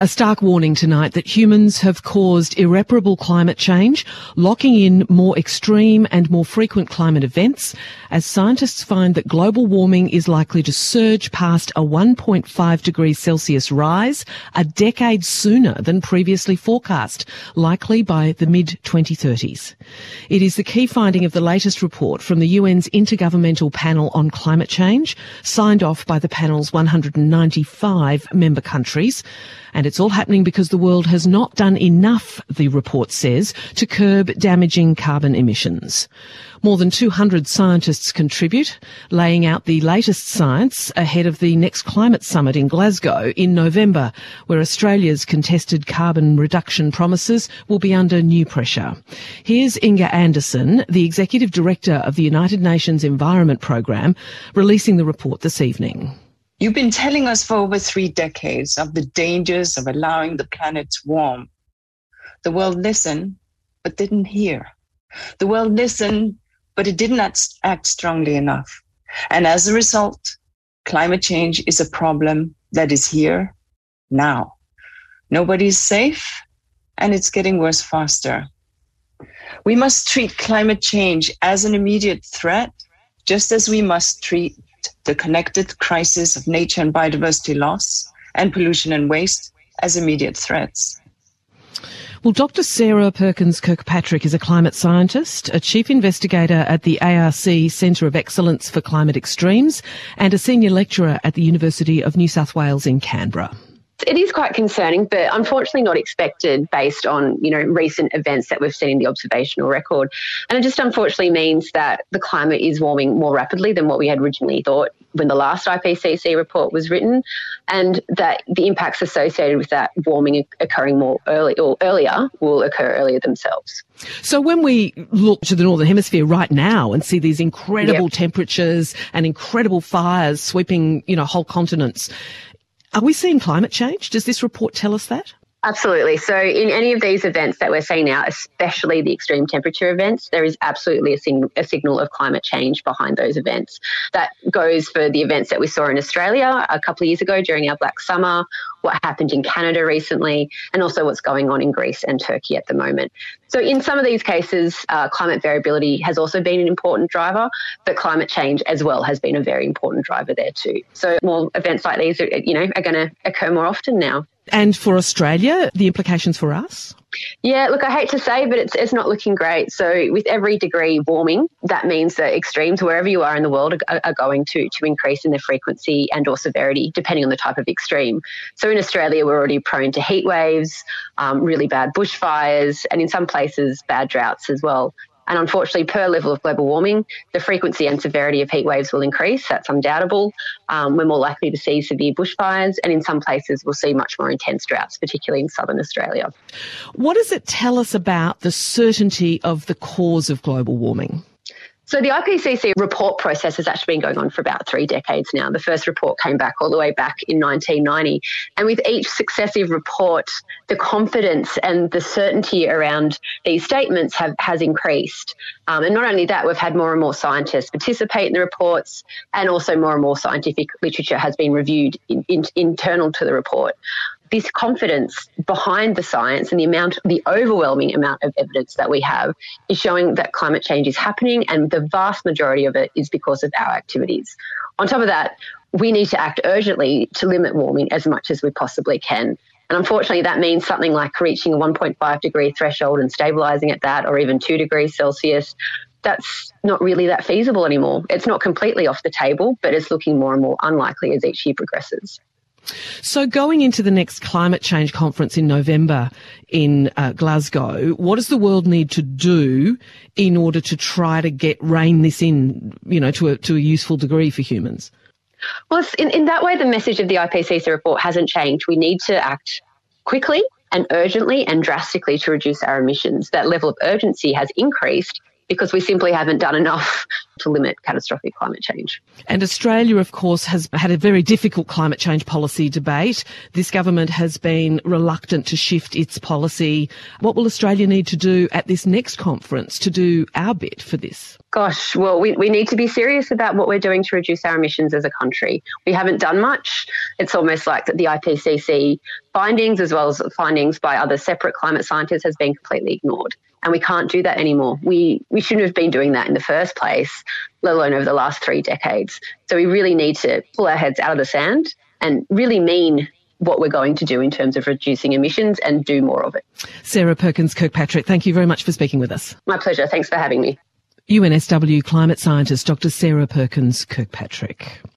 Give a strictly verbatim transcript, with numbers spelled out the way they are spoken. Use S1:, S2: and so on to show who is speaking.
S1: A stark warning tonight that humans have caused irreparable climate change, locking in more extreme and more frequent climate events, as scientists find that global warming is likely to surge past a one point five degrees Celsius rise a decade sooner than previously forecast, likely by the mid twenty thirties. It is the key finding of the latest report from the U N's Intergovernmental Panel on Climate Change, signed off by the panel's one hundred ninety-five member countries. And it's all happening because the world has not done enough, the report says, to curb damaging carbon emissions. More than two hundred scientists contribute, laying out the latest science ahead of the next climate summit in Glasgow in November, where Australia's contested carbon reduction promises will be under new pressure. Here's Inga Anderson, the Executive Director of the United Nations Environment Programme, releasing the report this evening.
S2: You've been telling us for over three decades of the dangers of allowing the planet to warm. The world listened, but didn't hear. The world listened, but it didn't act strongly enough. And as a result, climate change is a problem that is here now. Nobody's safe, and it's getting worse faster. We must treat climate change as an immediate threat, just as we must treat the connected crisis of nature and biodiversity loss and pollution and waste as immediate threats.
S1: Well, Doctor Sarah Perkins Kirkpatrick is a climate scientist, a chief investigator at the A R C Centre of Excellence for Climate Extremes, and a senior lecturer at the University of New South Wales in Canberra.
S3: It is quite concerning, but unfortunately not expected based on, you know, recent events that we've seen in the observational record. And it just unfortunately means that the climate is warming more rapidly than what we had originally thought when the last I P C C report was written, and that the impacts associated with that warming occurring more early or earlier will occur earlier themselves.
S1: So when we look to the Northern Hemisphere right now and see these incredible yep. temperatures and incredible fires sweeping, you know, whole continents, are we seeing climate change? Does this report tell us that?
S3: Absolutely. So in any of these events that we're seeing now, especially the extreme temperature events, there is absolutely a, sing- a signal of climate change behind those events. That goes for the events that we saw in Australia a couple of years ago during our Black Summer, what happened in Canada recently, and also what's going on in Greece and Turkey at the moment. So in some of these cases, uh, climate variability has also been an important driver, but climate change as well has been a very important driver there too. So more events like these, are, you know, are going to occur more often now.
S1: And for Australia, the implications for us?
S3: Yeah, look, I hate to say, but it's it's not looking great. So with every degree warming, that means that extremes wherever you are in the world are, are going to, to increase in their frequency and or severity, depending on the type of extreme. So in Australia, we're already prone to heat waves, um, really bad bushfires, and in some places, bad droughts as well. And unfortunately, per level of global warming, the frequency and severity of heat waves will increase. That's undoubtable. Um, we're more likely to see severe bushfires, and in some places we'll see much more intense droughts, particularly in southern Australia.
S1: What does it tell us about the certainty of the cause of global warming?
S3: So the I P C C report process has actually been going on for about three decades now. The first report came back all the way back in nineteen ninety. And with each successive report, the confidence and the certainty around these statements have has increased. Um, and not only that, we've had more and more scientists participate in the reports, and also more and more scientific literature has been reviewed in, in, internal to the report. This confidence behind the science and the amount, the overwhelming amount of evidence that we have is showing that climate change is happening, and the vast majority of it is because of our activities. On top of that, we need to act urgently to limit warming as much as we possibly can. And unfortunately, that means something like reaching a one point five degree threshold and stabilising at that, or even two degrees Celsius. That's not really that feasible anymore. It's not completely off the table, but it's looking more and more unlikely as each year progresses.
S1: So going into the next climate change conference in November in uh, Glasgow, what does the world need to do in order to try to get rein this in, you know, to a, to a useful degree for humans?
S3: Well, in, in that way, the message of the I P C C report hasn't changed. We need to act quickly and urgently and drastically to reduce our emissions. That level of urgency has increased because we simply haven't done enough to limit catastrophic climate change.
S1: And Australia, of course, has had a very difficult climate change policy debate. This government has been reluctant to shift its policy. What will Australia need to do at this next conference to do our bit for this?
S3: Gosh, well, we, we need to be serious about what we're doing to reduce our emissions as a country. We haven't done much. It's almost like that the I P C C findings, as well as findings by other separate climate scientists, has been completely ignored. And we can't do that anymore. We we shouldn't have been doing that in the first place, let alone over the last three decades. So we really need to pull our heads out of the sand and really mean what we're going to do in terms of reducing emissions and do more of it.
S1: Sarah Perkins-Kirkpatrick, thank you very much for speaking with us.
S3: My pleasure. Thanks for having me.
S1: U N S W climate scientist Doctor Sarah Perkins-Kirkpatrick.